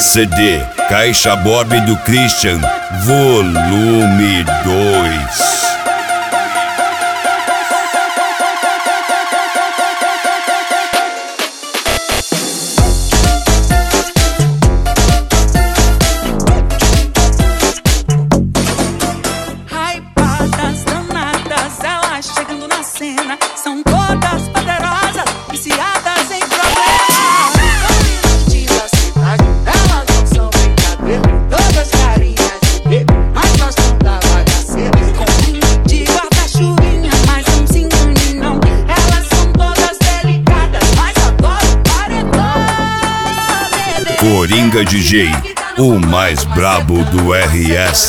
CD Caixa Bob do Christian, volume 2. São todas poderosas, viciadas em problemas. Meninas da cidade, elas não são brincadeira. Todas carinhas de bebê, mas gostam da bagaceira. Com de guarda-chuvinha, mas não se engane não. Elas são todas delicadas, mas adoram paredão. Coringa DJ, o mais brabo do RS.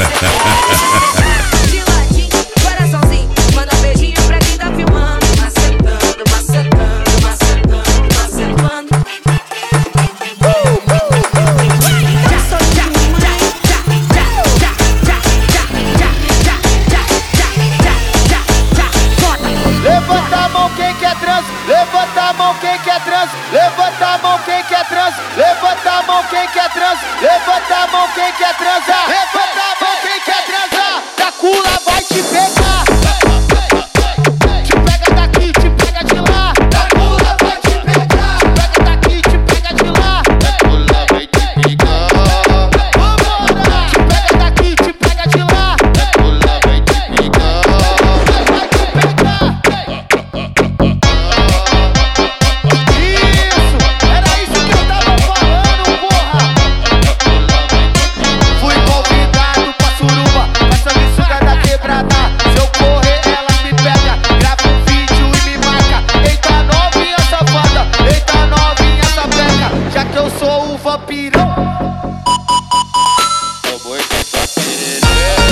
Levanta a mão quem quer trans, levanta a mão quem quer trans, levanta a mão quem quer trans, levanta a mão quem quer trans, levanta a mão quem quer transar, levanta a mão quem quer transar. Dracula vai te pegar, te pega daqui, te pega de lá. Dracula vai te pegar, te pega daqui, te pega de lá. Dracula vai te pegar, vambora. Te pega daqui, te pega de lá. Dracula vai te pegar, vai te pegar. Isso, era isso que eu tava falando, porra. Fui convidado pra suruba, pra sanguessuga da quebrada. Se eu correr, ela me pega, grava um vídeo e me marca. Eita novinha safada, eita novinha sapeca. Já que eu sou o vampirão, eu vou essa perereca.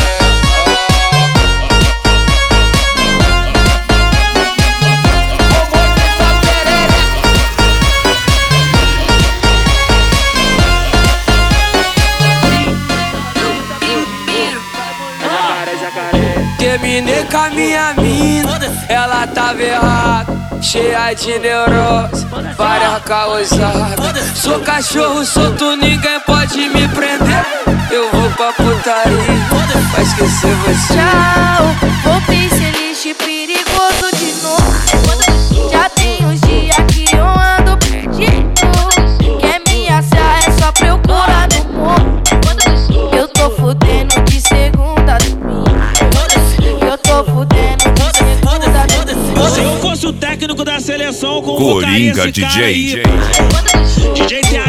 Terminei com a minha mina, ela tava errada, cheia de neurose, várias causadas. Sou cachorro solto, ninguém pode me prender. Eu vou pra putaria, pra esquecer você. Tchau, vou pensar lixo perigoso de novo. Já tem uns dias que eu ando perdido. Quer me achar é só procurar no morro. Eu tô fudendo de segunda a domingo. Eu tô fudendo de segunda a domingo. Se eu fosse o técnico da seleção, Coringa DJ. DJ